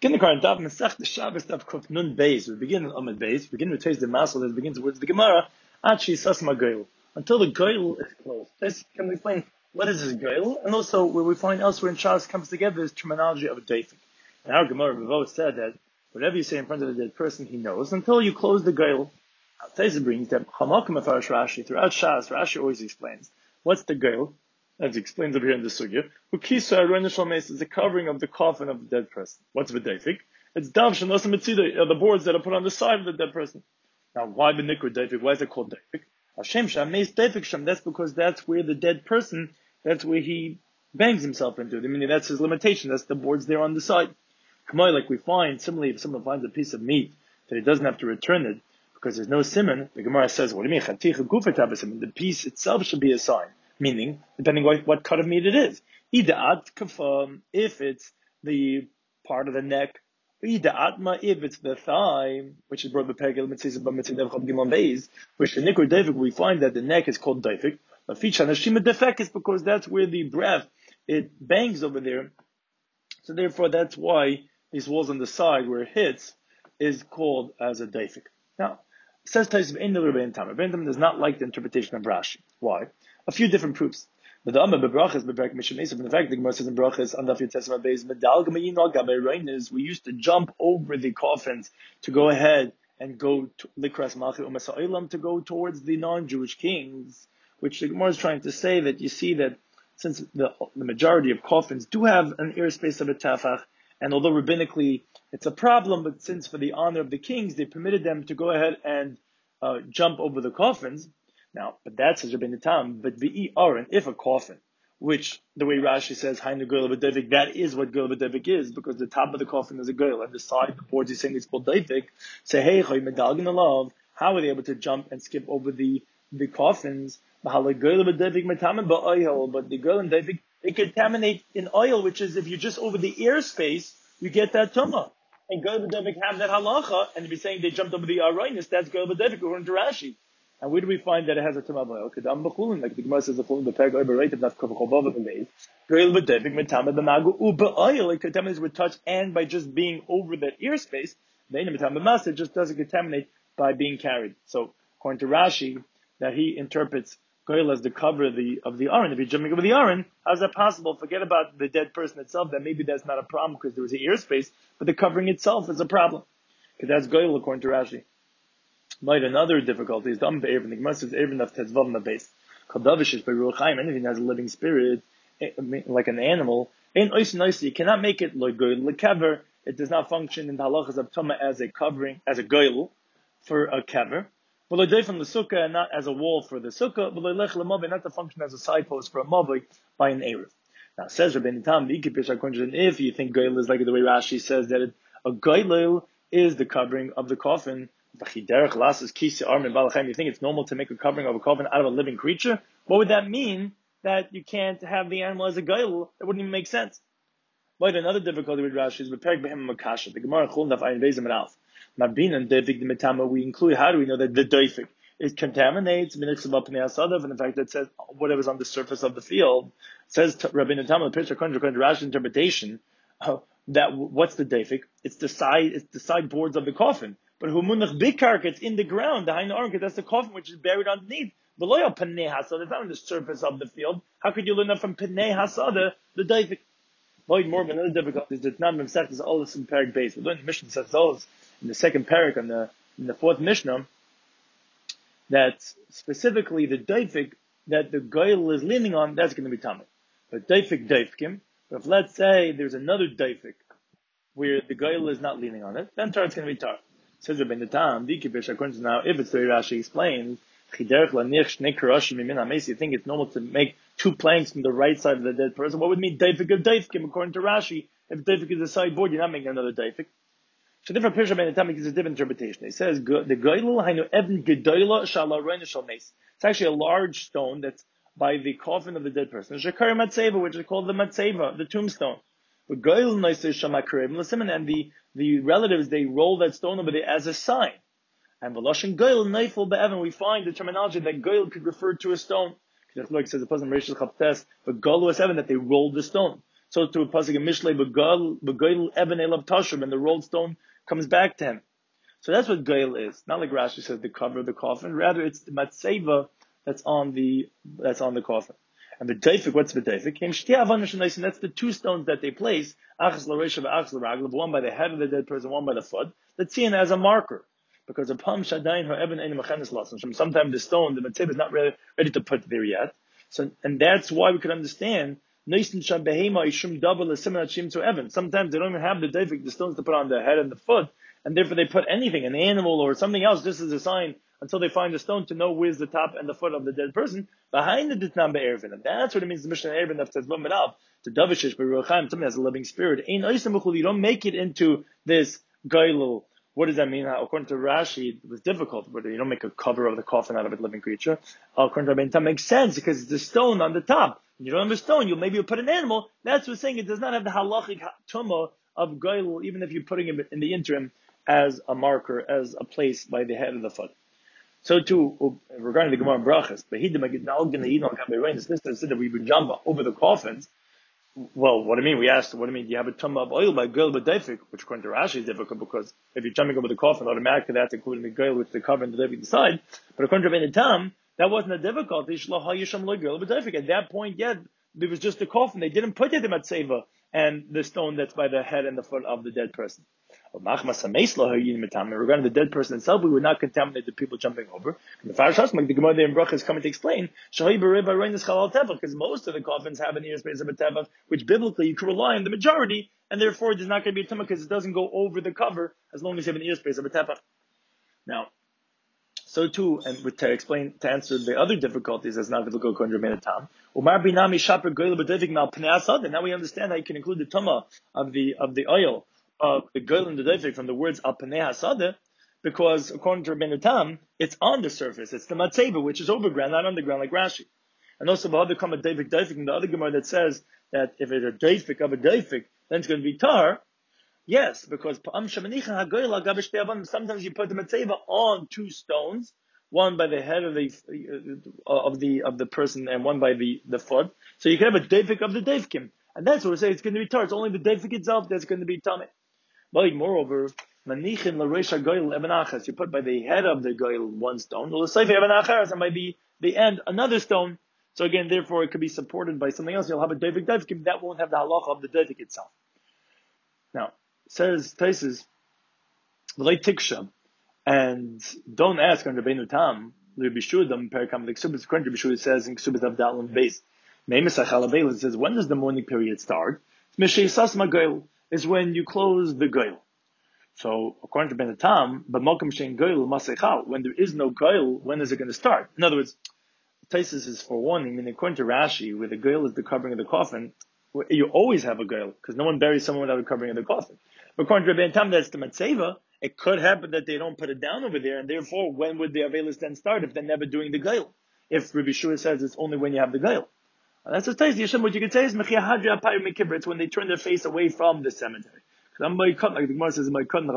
Begin the current daf Masech the Shabbos daf Kuf Nun Beis. We begin on Amud Beis. We begin with Teiz the Masel that begins towards the Gemara. Actually, Sasma Goyl until the Goyl is closed. This can we explain what is this Goyl, and also where we find elsewhere in Shas comes together is terminology of a Deifik. And our Gemara Ravo said that whatever you say in front of the dead person, he knows until you close the Goyl. Teiz brings that Chamakim Afarish Rashi throughout Shas. Rashi always explains what's the Goyl. As he explains over here in the sugya, is the covering of the coffin of the dead person. What's v'deifik? It's dav shenos mitzida, the boards that are put on the side of the dead person. Now, why b'nikra deifik? Why is it called deifik? Hashem shameis deifik shem. That's because that's where the dead person, that's where he bangs himself into. I mean, that's his limitation. That's the boards there on the side. Kamoi, like we find, similarly, if someone finds a piece of meat that he doesn't have to return it because there's no simon, the Gemara says, what do you mean? The piece itself should be a sign. Meaning, depending on what cut of meat it is. If it's the part of the neck, if it's the thigh, which is brought by Pegel, which the Nikur Deifik, we find that the neck is called Deifik. Defek is because that's where the breath, it bangs over there. So therefore, that's why these walls on the side where it hits is called as a Deifik. Now, it says Taisv in the Rebbein Tam. Rebbein Tam does not like the interpretation of Rashi. Why? A few different proofs. But the Amma bebrachas bebrach mishnesa. In fact, the Gemara says in brachas on daf Yitzesma Beis medal gamayinol gabei reinas. We used to jump over the coffins to go ahead and go to likras malchi umasa olam, to go towards the non-Jewish kings. Which the Gemara is trying to say that you see that since the majority of coffins do have an airspace of a tafach, and although rabbinically it's a problem, but since for the honor of the kings they permitted them to go ahead and jump over the coffins. Now, but that says Rabbeinu Tam, but the Aron, if a coffin, which the way Rashi says, Hainu Goyel B'Deifik, that is what Goyel B'Deifik is, because the top of the coffin is a Goyel, and the side, the boards he's saying it's called Deifik, say, hey, Medalgin Alav, how are they able to jump and skip over the coffins? But the Goyel and Deifik, they contaminate in oil, which is if you're just over the airspace, you get that tumah. And Goyel B'Deifik have that halacha, and if you're saying they jumped over the Aronis, that's Goyel B'Deifik, according to Rashi. And where do we find that it has a tumah b'oil? Kedam b'chulin, like the Gemara says, the chulin b'peg oiberated not kavachobov b'meis. Goyel b'devik metama b'magu u'b'oil. It contaminates with touch and by just being over that airspace. Ve'ina metama b'mas, it just doesn't contaminate by being carried. So according to Rashi, that he interprets goyel as the cover of the aron. If you're jumping over the aron, how's that possible? Forget about the dead person itself. That maybe that's not a problem because there was an airspace, but the covering itself is a problem because that's goyel according to Rashi. Might another difficulty is done by Ervin. The Gemara says Ervin of Tetzvav na base. Kadavish is by Ruach Chaim. Anything that has a living spirit, like an animal, ain't ois. You cannot make it like goyel lekever. It does not function in the halachas of Tumah as a covering, as a goyel for a kever. But like from the sukkah, and not as a wall for the sukkah. But like lech lemavei, not to function as a side post for a mavei by an erev. Now says Rabbeinu Tam, if you think goyel is like the way Rashi says that a goyel is the covering of the coffin. You think it's normal to make a covering of a coffin out of a living creature? What would that mean? That you can't have the animal as a goyel? That wouldn't even make sense. But another difficulty with Rashi is the Gemara Chulin Daf Ayin Beis Amud Aleph. Mabin and Deifik the Metama, we include, how do we know that the Deifik, it contaminates, and the fact that it says whatever's on the surface of the field. It says Rabbeinu Tam, the picture according to Rashi's interpretation, that what's the Deifik? It's the side boards of the coffin. But humunach bikark, it's in the ground. The hainu aron, that's the coffin which is buried underneath. Below panei hasada, it's not on the surface of the field. How could you learn that from panei hasada, the Deifik? Void more of another difficulty is that not memsech is all this in parak base. We learned the Mishnah says those in the second parak in the fourth Mishnah that specifically the Deifik that the goyel is leaning on, that's going to be tamid. But Deifkim. But if let's say there's another Deifik where the goyel is not leaning on it, then tar it's going to be tar. Says Rabbeinu Tam, according to now, if it's the way Rashi explains, you think it's normal to make two planks from the right side of the dead person. What would mean Deifik of Deifkim according to Rashi? If Deifik is a sideboard, you're not making another Deifik. So different picture Rabbeinu Tam gives a different interpretation. He says the Goyel hainu even gedola shala reina shal nes. It's actually a large stone that's by the coffin of the dead person. Shekar matzeva, which is called the matzeva, the tombstone. But Goyel noiser shamakrib and the relatives, they roll that stone over there as a sign. And Veloshin Goyel Neifel Be'evan, we find the terminology that Goyel could refer to a stone. Like says the person Rishon Chaptes, but Goyel was Evan, that they rolled the stone. So to a pasuk in Mishlei, Begoil Eben Elav Tashub, and the rolled stone comes back to him. So that's what Goil is. Not like Rashi says the cover of the coffin. Rather, it's the matzeva that's on the coffin. And the Deifik, what's the Deifik? And that's the two stones that they place, Achas L'Reisha Achas L'Raglav, one by the head of the dead person, one by the foot, that's seen as a marker. Because upon Shadayin her Eben Ein Mechanis Lassen. Sometimes the stone, the matzeva is not ready to put there yet. So, and that's why we could understand Sometimes they don't even have the Deifik, the stones to put on the head and the foot, and therefore they put anything, an animal or something else, just as a sign, until they find the stone to know where's the top and the foot of the dead person, behind the Ditnam Be'ervin. And that's what it means, the Mishnah Ervin of Tzedbam Up, to Davishish, Be'ruchaim, something has a living spirit. You don't make it into this Gailul. What does that mean? According to Rashi, it was difficult, but you don't make a cover of the coffin out of a living creature. According to Rabbeinu Tam, makes sense, because it's the stone on the top. You don't have a stone, you'll put an animal. That's what's saying it does not have the halachic tumah of Gailul, even if you're putting it in the interim as a marker, as a place by the head of the foot. So too, regarding the Gemara Brachas, this said that we would jump over the coffins. Well, what do you mean? We asked, what do you mean? Do you have a tumah of oil by Gail but Deifik, which according to Rashi is difficult because if you're jumping over the coffin, automatically that's including the Gail, which they cover and the Deifik decide. But according to Rabbeinu Tam, that wasn't a difficulty. At that point, yeah, there was just a coffin. They didn't put it in Matzeva and the stone that's by the head and the foot of the dead person. Regarding the dead person itself, we would not contaminate the people jumping over. And the Farshasmak, the Gemara there in Bracha is coming to explain, because most of the coffins have an airspace of a tevach, which biblically you can rely on the majority, and therefore it is not going to be a tumah because it doesn't go over the cover as long as you have an airspace of a tevach. Now, so too, and to answer the other difficulties that's not difficult according to Rabbeinu Tam, now we understand how you can include the tumah of the oil of the goyel and the deifik from the words al panei hasadeh, because according to Rabbeinu Tam, it's on the surface. It's the matzeva, which is overground, not underground like Rashi. And also, the come a deifik in the other Gemara that says that if it's a deifik of a deifik, then it's going to be tar. Yes, because sometimes you put the matzeva on two stones, one by the head of the person and one by the foot. So you can have a deifik of the deifkim, and that's what we say. It's going to be tar. It's only the deifik itself that's going to be tameh. But moreover, manichin l'reisha goyel eben achas. You put by the head of the goyel one stone, l'seifa eben achas, and by the end another stone. So again, therefore, it could be supported by something else. You'll have a deifik that won't have the halacha of the deifik itself. Now, says Taisus, v'lei tiksha, and don't ask on Rabbeinu Tam, Rabbi Shua dam perikam the ksubas. According to Rabbi Shua, says in ksubas of Dalam base, meimesach halabeil, it says when does the morning period start? Mishei sasma goyel is when you close the goyel. So according to Rabbeinu Tam, b'malkim shein goyel masechal, when there is no goyel, when is it going to start? In other words, Taisus is forewarning. I mean, according to Rashi, where the goyel is the covering of the coffin, you always have a goyel, because no one buries someone without a covering of the coffin. But according to Rabbeinu Tam, that's the matzeva. It could happen that they don't put it down over there, and therefore, when would the avelis then start if they're never doing the goyel? If Rabbi Shua says it's only when you have the goyel. That's what Taisus Yishem. What you could say is it's when they turn their face away from the cemetery. Like the Gemara says,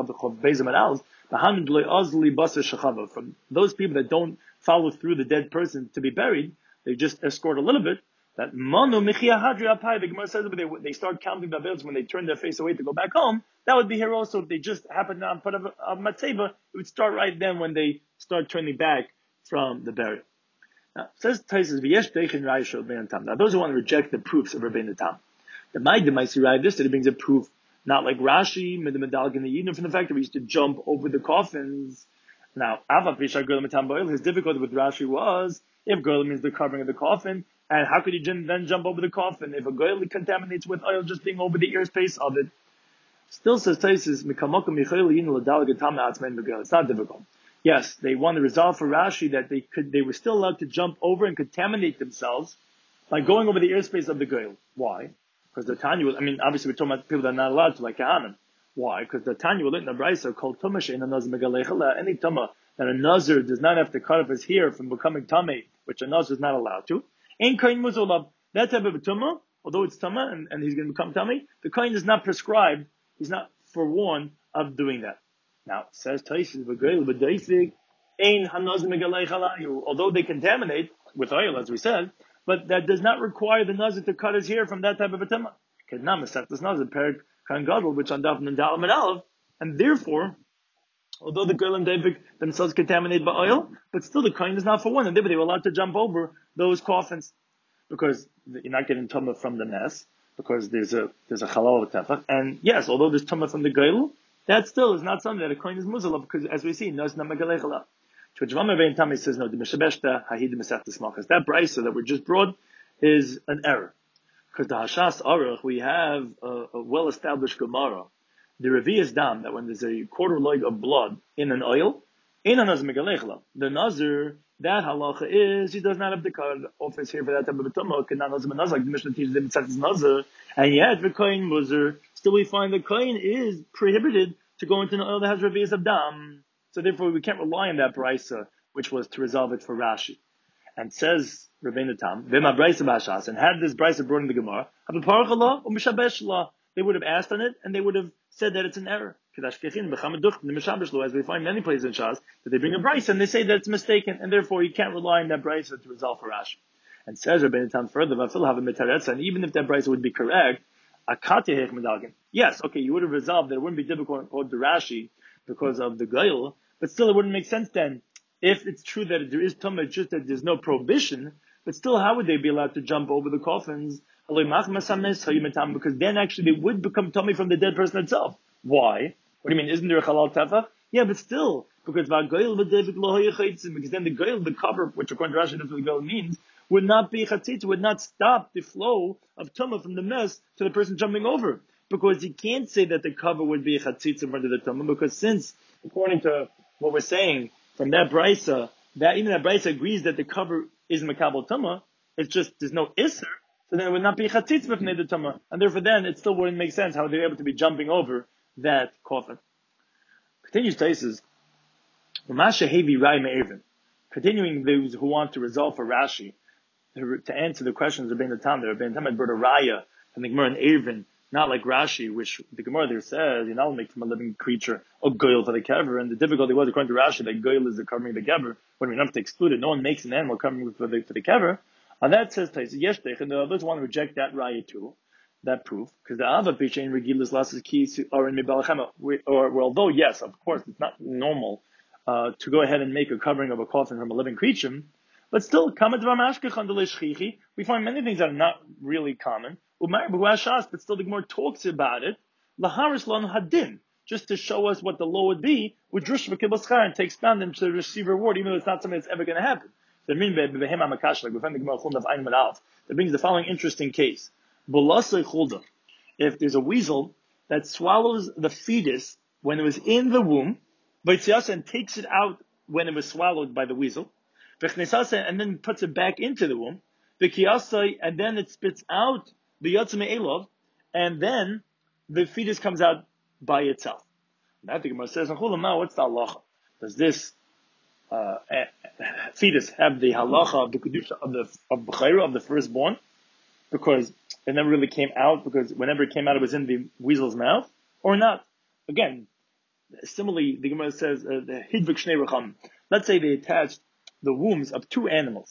from those people that don't follow through the dead person to be buried, they just escort a little bit. That manu the Gemara says they start counting the avelis when they turn their face away to go back home. That would be here also if they just happen to put a matzeva. It would start right then when they start turning back from the burial. Now, says Taisus, now those who want to reject the proofs of Rabbeinu Tam, the Maida might derive this, that it brings a proof, not like Rashi, from the fact that we used to jump over the coffins. Now, his difficulty with Rashi was, if goyel means the covering of the coffin, and how could you then jump over the coffin if a goyel contaminates with oil just being over the ear space of it? Still says Taisus, it's not difficult. Yes, they want to resolve for Rashi that they were still allowed to jump over and contaminate themselves by going over the airspace of the goyel. Why? Because the Tanya, obviously we're talking about people that are not allowed to, like Kahanim. Why? Because the Tanya will in the Brisa called Tumah she'ein hanazir megalechala, any Tumah that a Nazir does not have to cut off his hair from becoming Tameh, which a Nazir is not allowed to. Ein Kain Muzolav, that type of a Tumah, although it's Tumah and he's going to become Tameh, the Kain is not prescribed, he's not forewarned of doing that. Now, says Taisus, although they contaminate with oil, as we said, but that does not require the Nazir to cut his hair from that type of a tumah. Kedna Masechtas Nazir, Perik Kan Gadol, which on Daf and Dalam and Aleph, and therefore, although the Goel and Devik themselves contaminated by oil, but still the coin is not for one, and therefore they were allowed to jump over those coffins, because you're not getting tumah from the mess, because there's a halal of tefach, and yes, although there's tumah from the Goel, that still is not something that a coin is muzal, because as we see, Naz Namagalechalav. To which Rambam Ben Tami says, no, the Meshabeshta Hahid Mesechtes Malchus. That brisa that we just brought is an error. Because the Hashas Aruch, we have a well-established Gemara. The Revi'as Dam, that when there's a quarter leg of blood in an oil, in a Nazir Megalechla, the Nazir, that halacha is, he does not have the office here for that type of a tumah, cannot Nazir Nazir, like the Mishnah teaches him, it's Nazir, and yet the coin Muzir, still we find the coin is prohibited to go into an oil that has Revi'as of Dam. So therefore, we can't rely on that brisa, which was to resolve it for Rashi. And says Rabbeinu Tam, "V'ma brisa b'ashas," and had this brisa brought in the Gemara, they would have asked on it, and they would have said that it's an error. As we find many places in Shas that they bring a brisa and they say that it's mistaken, and therefore you can't rely on that brisa to resolve for Rashi. And says Rabbeinu Tam further, and even if that brisa would be correct, yes, okay, you would have resolved that it wouldn't be difficult according to Rashi because of the Goel, but still it wouldn't make sense then. If it's true that there is tumah, just that there's no prohibition, but still how would they be allowed to jump over the coffins? Because then actually they would become tummy from the dead person itself. Why? What do you mean? Isn't there a halal tefach? Yeah, but still, because then the Goel, the cover, which according to Rashi, that's what the Goel means, would not be chatzitza, would not stop the flow of tumah from the mess to the person jumping over. Because you can't say that the cover would be a chatzitza in front of the tumah, because since, according to what we're saying, from that brisa, that even that brisa agrees that the cover is makabel tumah, it's just, there's no isser, so then it would not be chatzitza b'fnei the tumah, and therefore then it still wouldn't make sense how they're able to be jumping over that coffin. Continues Taisus, continuing those who want to resolve for Rashi, to answer the questions of Rabbeinu Tam, Rabbeinu Tam had brought a raya from the Gemara in Eruvin, not like Rashi, which the Gemara there says, you're not make from a living creature a goyel for the kever, and the difficulty was, according to Rashi, that goyel is the covering of the kever, when we don't have to exclude it, no one makes an animal covering for the kever, and that says, Yeshtech, and the others want to reject that raya too, that proof, because the Ava Picha in Regilas Lasses Keys are in Mibalachema, or although, yes, of course, it's not normal, to go ahead and make a covering of a coffin from a living creature, but still, we find many things that are not really common. But still the Gemara talks about it. Just to show us what the law would be, with Drush v'Kibbutz and takes down them to receive reward, even though it's not something that's ever going to happen. So we find the Gemara that brings the following interesting case. If there's a weasel that swallows the fetus when it was in the womb, and takes it out when it was swallowed by the weasel, and then puts it back into the womb, and then it spits out the Yotzei Elov, and then the fetus comes out by itself. Now the Gemara says, what's the halacha? Does this fetus have the halacha of the kedusha of b'chayra, of the firstborn? Because it never really came out, because whenever it came out, it was in the weasel's mouth, or not? Again, similarly, the Gemara says, let's say they attached the wombs of two animals,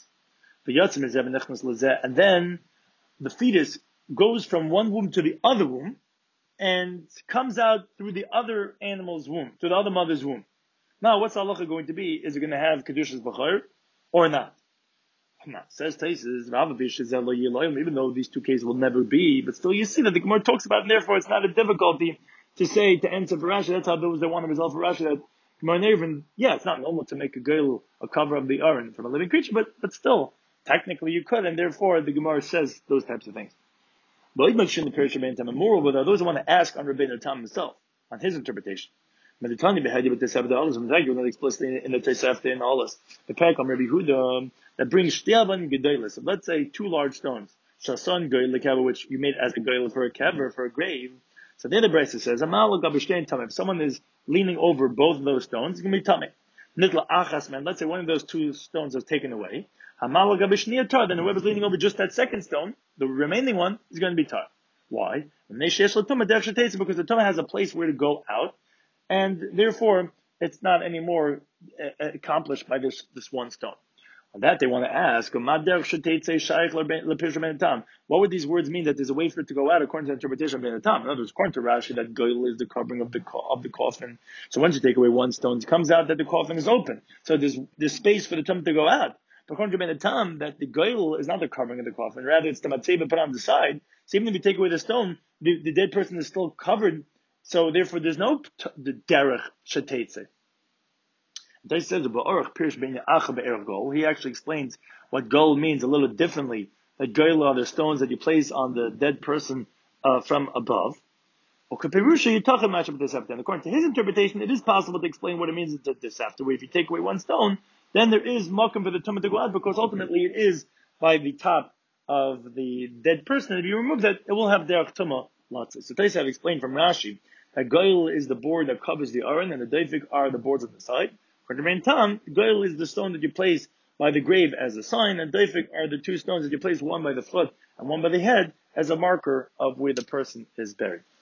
and then the fetus goes from one womb to the other womb and comes out through the other animal's womb, to the other mother's womb. Now, what's the halacha going to be? Is it going to have kedushas b'chayr or not? Says Taisus, even though these two cases will never be, but still you see that the Gemara talks about it, and therefore it's not a difficulty to say, to answer for Rashi. That's how those that want to resolve for Rashi, that yeah, it's not normal to make a cover of the urn from a living creature, but still, technically you could, and therefore the Gemara says those types of things. But moreover, those who want to ask on Rabbeinu Tam himself, on his interpretation. Explicitly in the Tosefta in Olas, the parak on Rabbi Huda that brings Shteavan Gedolos. Let's say two large stones, Shason Goyel Kever, which you made as a Goyel for a kever, for a grave. So the other brisa says, if someone is leaning over both of those stones, it's going to be tamei. Nitla achas man. Let's say one of those two stones is taken away. Then whoever's leaning over just that second stone, the remaining one, is going to be tar. Why? Because the tumah has a place where to go out, and therefore it's not anymore accomplished by this one stone. On that, they want to ask, what would these words mean that there's a way for it to go out according to the interpretation of Ben Atam? In other words, according to Rashi, that goyle is the covering of the coffin. So once you take away one stone, it comes out that the coffin is open. So there's space for the tum to go out. But according to Ben Atam, that the goyle is not the covering of the coffin, rather it's the matzeva put on the side. So even if you take away the stone, the dead person is still covered. So therefore, there's no the derech shetetze. He actually explains what gol means a little differently. That gol are the stones that you place on the dead person from above. According to his interpretation, it is possible to explain what it means this after. If you take away one stone, then there is makom for the tumah to go out, because ultimately it is by the top of the dead person. And if you remove that, it will have derech tumah lotzah. So Taisa have explained from Rashi that gol is the board that covers the aron, and the doifik are the boards on the side. According to Ben Tam, goyle is the stone that you place by the grave as a sign, and doifik are the two stones that you place, one by the foot and one by the head, as a marker of where the person is buried.